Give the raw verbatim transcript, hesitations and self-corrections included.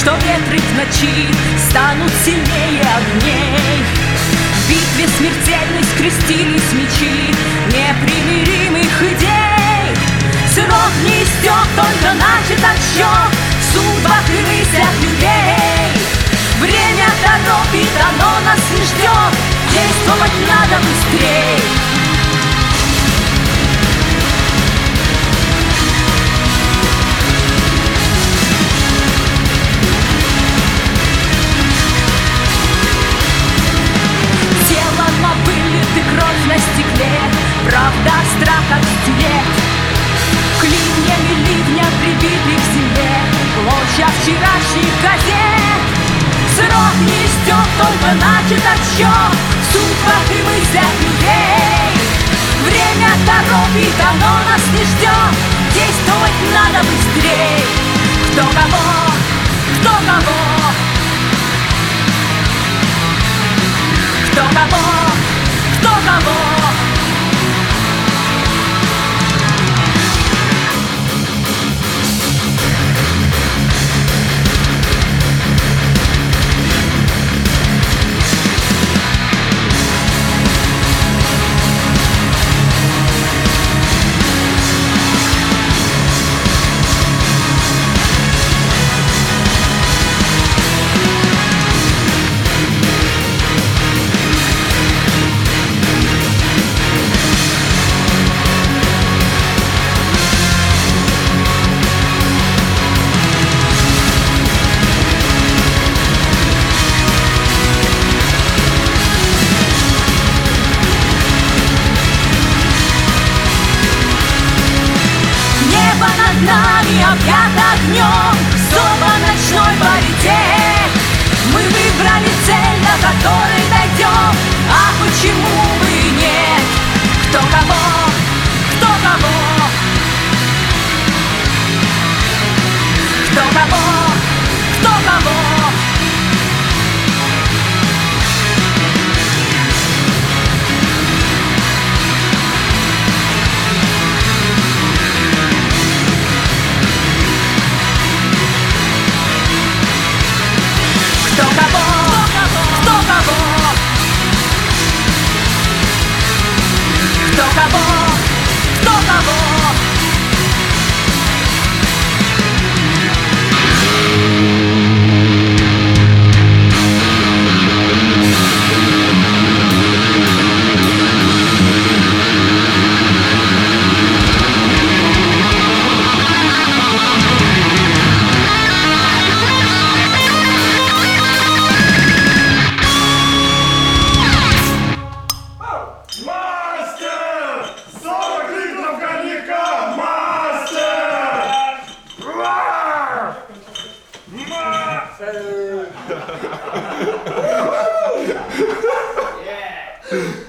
что ветры в ночи станут сильнее огней. В битве смертельной скрестились мечи непримиримых идей. Срок не истек, только начат отсчет в судьбах и мыслях людей. Время торопит, оно нас не ждет, действовать надо быстрей. Тело на вылет и кровь на стекле, правда, страх от стен. Клиньями ливня прибиты к земле клочья вчерашних газет. Срок не истек, только начат отсчет в судьбах и мыслях людей. Время торопит, оно нас не ждет, действовать надо быстрей. Кто кого, кто кого, кто кого, кто кого. Нами объят огнем, зова ночной парите. Мы выбрали цель, до которой дойдем, а почему бы и нет? Кто кого, кто кого, кто кого, кто кого. Кто кого, кто кого, кто кого, кто кого. Yeah.